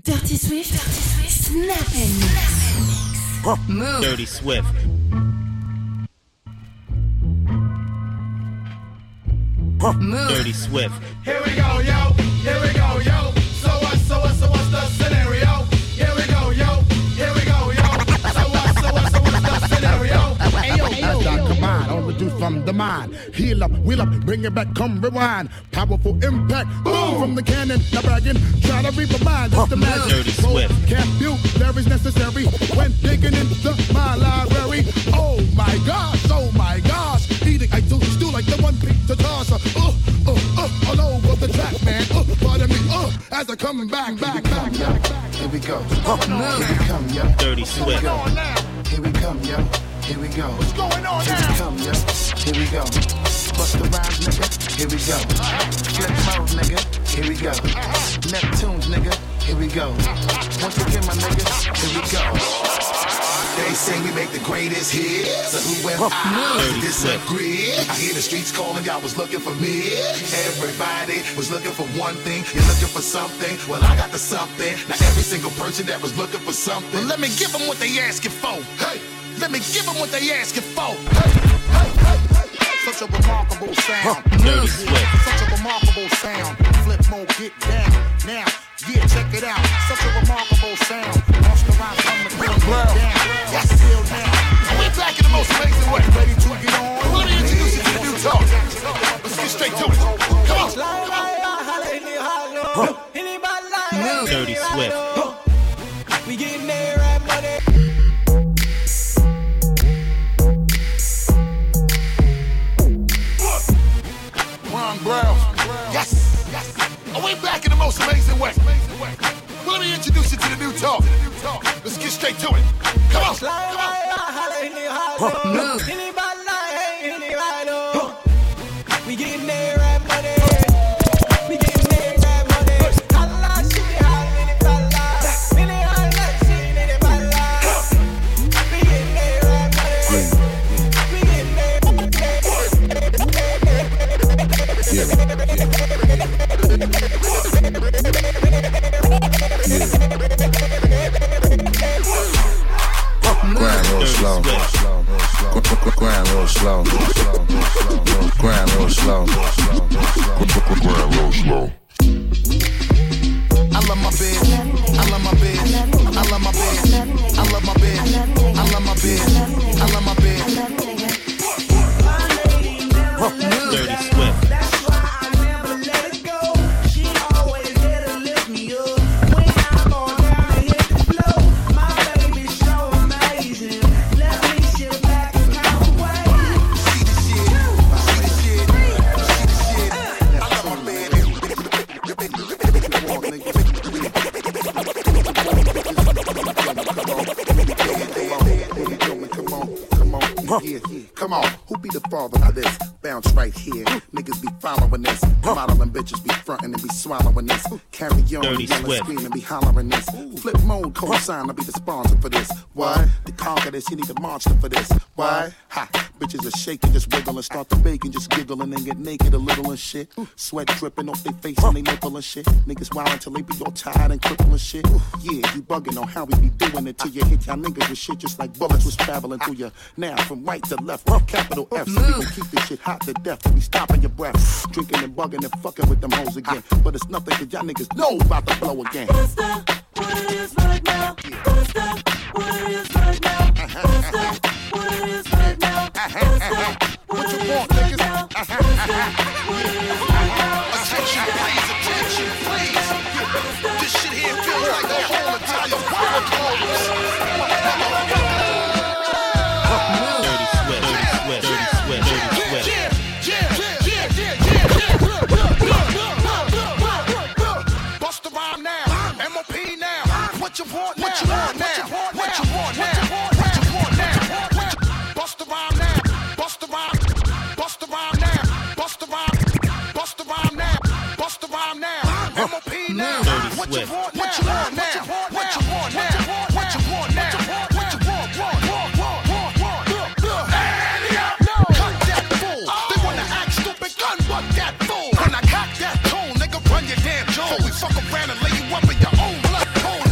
Dirty Swift, Snap and Mix. Move. Dirty Swift. Move. Dirty Swift. Here we go, yo. Here we go, yo. So what's the scenario? Here we go, yo. Here we go, yo. So what's the scenario? Ayo, come on, all the juice from the mind. Heal up, wheel up, bring it back, come rewind. Powerful impact, boom from the cannon. Now bragging, try to reap a mind. That's the magic. Dirty Swift. Vocabulary necessary when digging into my library. Oh my gosh, eating I do stew like the one pizza tosser. All over the track, man. Pardon me, as I come back. Here we go. Here we come, yo. Dirty Swift. Here we come, yo. Here we go. What's going on Here now? we come, yo. Here we go. Bust the rhymes, nigga. Here we go. Flip mode, nigga. Here we go. Neptunes, nigga. Here we go. Once again, my nigga. Here we go. They say we make the greatest hits. So who am I to disagree? I hear the streets calling, y'all was looking for me. Everybody was looking for one thing. You're looking for something. Well, I got the something. Now every single person that was looking for something. Well, let me give them what they asking for. Hey, Let me give them what they asking for. hey. Such a remarkable sound. Dirty Swift. Such a remarkable sound. Flip mode, get down. Now, yeah, check it out. Such a remarkable sound. Lost the rhyme from the ground down. Yes, still down. We're back in the most amazing way. Ready to get on? Let me introduce you to the new talk. Let's get straight to it. Come on. Move. Dirty Swift. We getting there at money. Ron Brown. Yes. We're back in the most amazing way. Well, let me introduce you to the new talk. Let's get straight to it. Come on. Move. We getting there at money. We getting there at money. Allah, she high, we getting there at money. We getting Grind real slow. Grind real slow. Grind real slow. Grind real slow. I love my bitch. I love my bitch. I love my bitch. I love my bitch. I love my bitch. I love my bitch. Dirty Swift. Yeah, come on, who be the father of this? Bounce right here, niggas be following this. Modeling bitches be frontin' and be swallowing this. Carry on, Dirty yelling, Swift. screaming, be hollering this. Flip mode, co-sign, I'll be the sponsor for this. Why? To conquer this, you need a monster for this. Why? Ha, bitches are shaking, just wiggle and start to bake and just giggling and get naked a little and shit. Sweat dripping off their face and they nipple and shit. Niggas wild until they be all tired and crippled and shit. Yeah, you bugging on how we be doing it till you hit y'all niggas with shit just like bullets was traveling through you. Now from right to left, capital F, so we gon' keep this shit hot to death. We stopping your breath, drinking and bugging and fucking with them hoes again. But it's nothing cause y'all niggas know about to blow again. What's that? What it is right now? What's that? What it is right now? What's that? What it is right now? What's that? What you want, niggas? Attention, please. Attention, please. This shit here feels like the whole entire world knows. Dirty Swift. Dirty Swift. Dirty Swift. Bust the rhyme now, MOP now. What you want now? What you want now? What you want now? What you want now? Bust the rhyme now. Bust the rhyme. Bust the rhyme now. Bust the rhyme. Bust the rhyme now. Bust the rhyme now. MOP now. Dirty What you Swift. want now? What you want now? What you want now? What you want now? What you want? Cut that fool. They wanna act stupid, gun butt that fool. When I cock that tool, nigga, run your damn jaw. So we fuck around and lay you up in your own blood pool.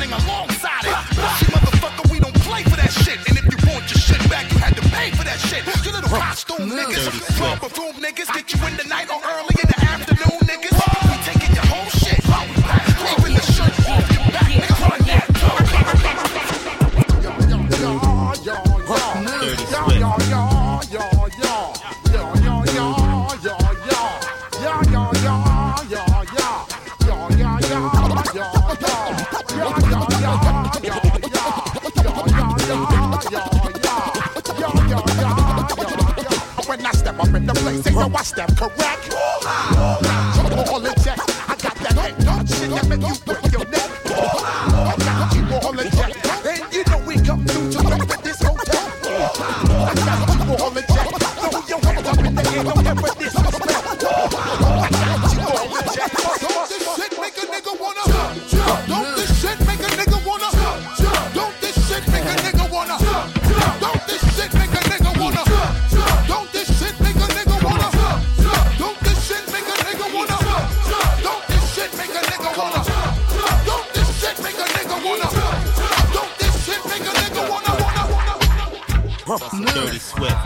listening alongside it. See, motherfucker, we don't play for that shit. And if you want your shit back, you had to pay for that shit. You little costume niggas, raw buffoon niggas, get you in the night or early in the afternoon, niggas. We taking your whole shit. Leaving the shirt off your back, nigga. Run that. When I step up in the place, ain't no I step correct. All in check. I got that head touch shit that make you break your neck. I got you all in check. And you know we come through to rock with this hotel. I got you all in check. Throw your hands up in the air, don't ever disrespect. I got you all in check. Don't this shit make a nigga wanna? Don't this shit make a nigga wanna? Don't this shit make a nigga wanna? Don't this shit make a nigga wanna? Don't this shit make a nigga wanna? Don't this shit make a nigga wanna? Don't this shit make a nigga wanna? Don't this shit make a nigga wanna? Don't this shit make a nigga wanna? Dirty Swift.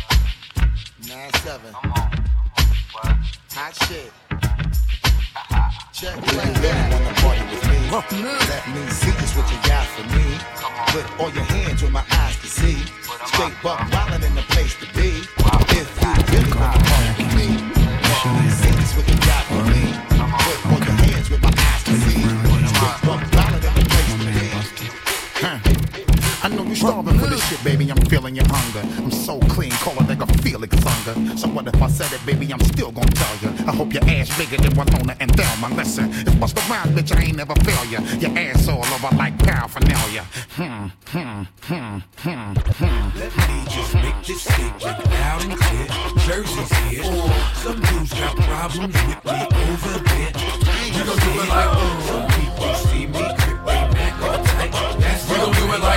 9-7. Hot shit. Check it out. Wanna party with me? Let me see just what you got for me. Put all your hands where my eyes can see. Straight buck wildin' in the place to be. If you really wanna party with me, let me see just what you got for me. Put all your hands where my eyes can see. Straight buck wildin' in the place to be. I know you starving for this shit, baby. I'm feeling your hunger. I'm so clean, call it like a Felix hunger. So what if I said it, baby? I'm still gonna tell you. I hope your ass bigger than Winona and Thelma. Listen, it's Busta Rhymes, bitch. I ain't never fail ya. Your ass all over like paraphernalia. Let me just make this statement loud and clear. Jersey's here. Some dudes got problems with me over there. You gon' do it like some people see me creeping back all tight. We gon' do it like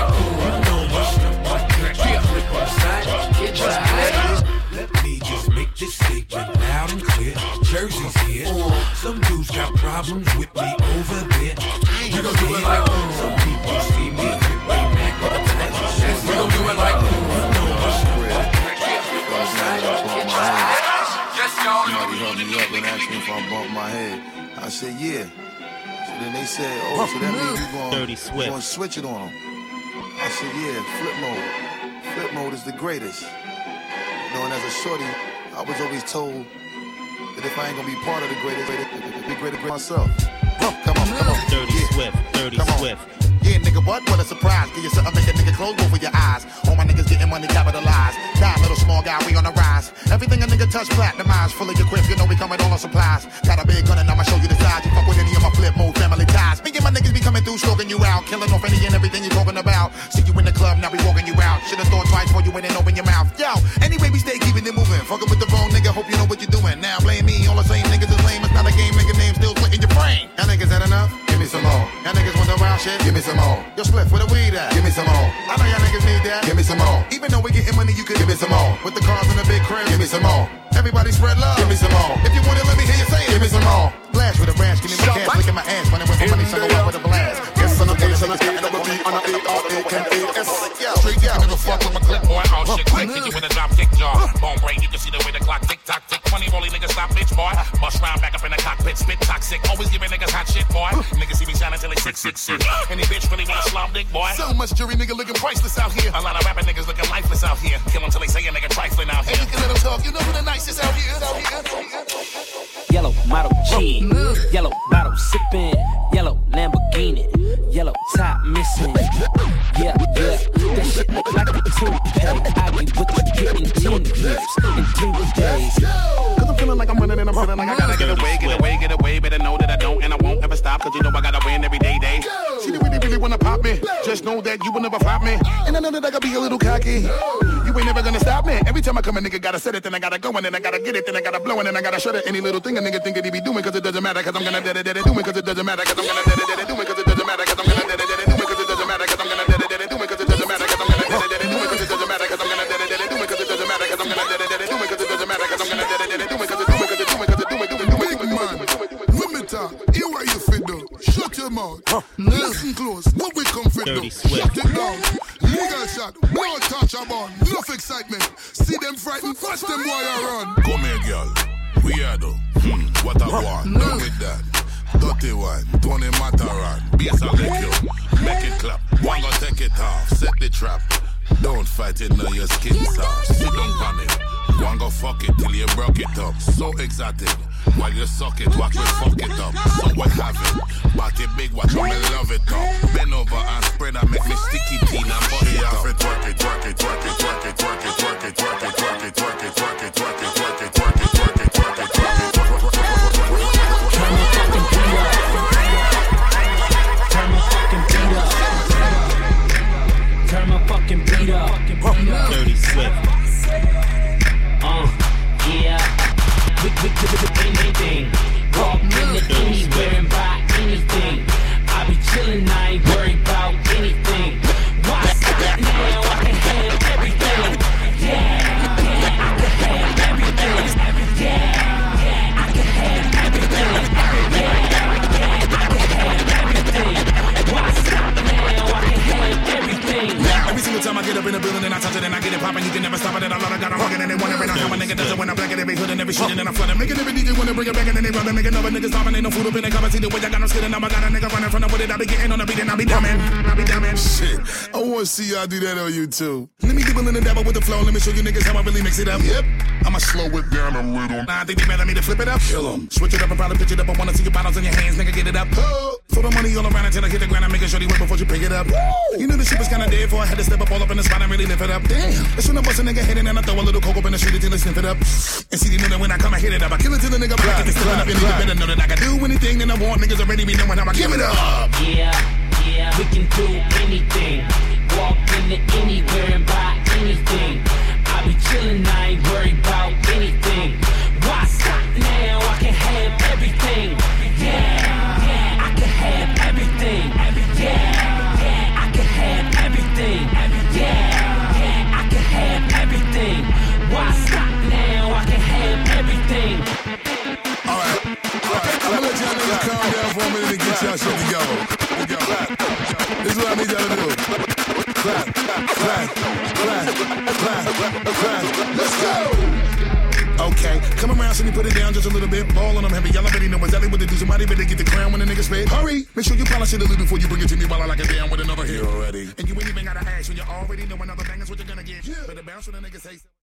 let me just make this statement loud and clear. Jersey's here. Some dudes got problems with me over there. We gon' do it like some people see me creeping back all tight. We gon' do it like Somebody helped me up and asked me if I bumped my head. I said, yeah. So then they said, oh, so that means you gonna switch it on them. I said, yeah, flip mode. Flip mode is the greatest. You know, and as a shorty, I was always told that if I ain't gonna be part of the greatest, be greater than myself. Come on. Dirty Swift. Dirty Swift. Yeah, nigga, what a surprise. Give you something, make a nigga close both of your eyes. All my niggas getting money capitalized. Die, little small guy, we on the rise. Everything a nigga touch, platinumized. Fully equipped, you know we come with all our supplies. Got a big gun and I'ma show you the size. You fuck with any of my flip mode family ties. Me and my niggas be coming through, stroking you out. Killing off any and everything you talking about. See you in the club, now we walking you out. Should've thought twice before you went and open your mouth. Yo, anyway, we stay keeping it moving. Fucking with the wrong nigga, hope you know what you're doing. Now blame me, all the same niggas is lame. It's not a game, nigga name still splitting your brain. Y'all niggas had enough? Give me some more. Y'all niggas want the wild shit? Give me some more. Yo, split where the weed at? Give me some more. I know y'all niggas need that. Give me some more. Even though we getting money, you could give me some more. With the cars in the big crib, give me some more. Everybody spread love, give me some more. If you want it, let me hear you say it. Give me some more. Blast with a branch, give me my cash, look at my ass, running with my money, so go out with a blast. Yes, on the A, on the A, double B, on the A-R-A-N-A-S. Straight out, nigga, fuck with my clip, boy, all shit quick. Hit you with a drop kick jaw. Bone break, you can see the way the clock tick tock tick. 20 rolling niggas stop, bitch, boy. Bust round back up in the cockpit, spit toxic. Always giving niggas hot shit, boy. Niggas see me shining till they 666. Any bitch really wanna slum dick, boy. So much jury nigga looking priceless out here. A lot of rapping niggas looking lifeless out here. Kill them till they say a nigga trifling out here. And you can let them talk, you know who the nicest out here. Yellow model G, yellow bottle sipping, yellow Lamborghini, yellow top missing. Yeah, that shit look like a toothpaste. I be with the getting 10 years in 2 days. Cause I'm feeling like I'm running and I'm feeling like I gotta get away. Better know that I don't and I won't ever stop. Cause you know I gotta win every day. See, they really wanna pop me. Just know that you will never flop me. And I know that I gotta be a little cocky. You ain't never gonna stop me. Every time I come a nigga gotta set it, then I gotta go and then I gotta get it, then I gotta blow and then I gotta shut it. Any little thing a nigga think that he be doing, cause it doesn't matter, cause I'm gonna do it, cause it doesn't matter, cause I'm gonna do it, cause it doesn't matter, cause I'm gonna do it, cause it doesn't matter, cause I'm gonna do it, cause it doesn't matter, cause I'm gonna do it, cause it doesn't matter, cause I'm gonna do it, cause it doesn't matter, cause I'm gonna do it, cause it doesn't matter, cause I'm gonna do it, hear what you fit do. Shut your mouth. Listen close. come fit Dirty though. Swift. Shut it down. Legal shot, no touch about, enough excitement. See them frightened, watch them boy I run. Come here, girl. We are though. What I want, done with that. Dirty one, Tony Mataran. Bass I lick you, make it clap. One go take it off, set the trap. Don't fight it, now your skin soft. Sit down panic. One go fuck it till you broke it up. So exotic. While you suck it, watch me fuck it up. So what have it? Body big, watch me love it up. Bend over and spread and make me sticky teen and body it up. Twerk it, twerk it, twerk it, twerk it, twerk it, twerk it, twerk it, twerk it, twerk it, twerk it, twerk it, twerk it, twerk it, twerk it, twerk it, twerk it, twerk it. Turn my fucking beat up. Dirty Swift. Yeah. We anything. Walk into anywhere and buy anything. I be chillin', I ain't worried about anything. Why stop now? I can have everything. Yeah, I can have everything. Yeah, I can have everything. Yeah, I can have everything. Why stop now? I can have everything. Every single time I get up in the building and I touch it and I get it poppin', you can never stop it. And I love it, got a huggin' and they want it. And how a nigga does it when I black it, every hood and every shit and then I flood it. Making every DJ wanna bring it back and then they run it. Making other niggas stoppin', ain't no food up in the cover. See the way I got them skidding. Now I got a nigga running from the wood that I be getting on the beat and I be dumbin'. I be dumbin'. Shit, I wanna see y'all do that on YouTube. Let me dibble in the dabble with the flow. Let me show you niggas how I really mix it up. Yep, I'ma slow it down a little. Nah, I think they better me to flip it up. Kill 'em. Switch it up and probably pitch it up. I wanna see your bottles in your hands, nigga, get it up. Throw the money all around until I hit the ground. I'm making sure you wait before you pick it up. You knew the shit was kinda dead before I had to step up all up in the spot and really lift it up. Damn, that's when I bust a nigga head in and I throw a little coke up in the street until I sniff it up. And see the nigga when I come, I hit it up. I kill it till the nigga black. If it's still up, you nigga better know that I can do anything that I want. Niggas already be knowing how I give it up. Yeah, we can do anything. Walk into anywhere and buy anything. I be chillin', I ain't worried about anything. Why stop now? I can have everything. Yeah, I can have everything. Yeah, I can have everything. Yeah, I can have everything. Why stop now? I can have everything. Alright, I'm gonna let y'all niggas calm down for a minute and get y'all shit together. This is what I need y'all to do. Clap, clap, clap, clap, clap. Let's go! Okay, come around, so me put it down just a little bit. Ball on them heavy, y'all already know exactly what to do. Somebody better get the crown when the nigga spit. Hurry, make sure you polish it a little before you bring it to me while I like it down with another hit already. And you ain't even gotta ask when you already know another bang is what you're gonna get. Better bounce when the nigga say so.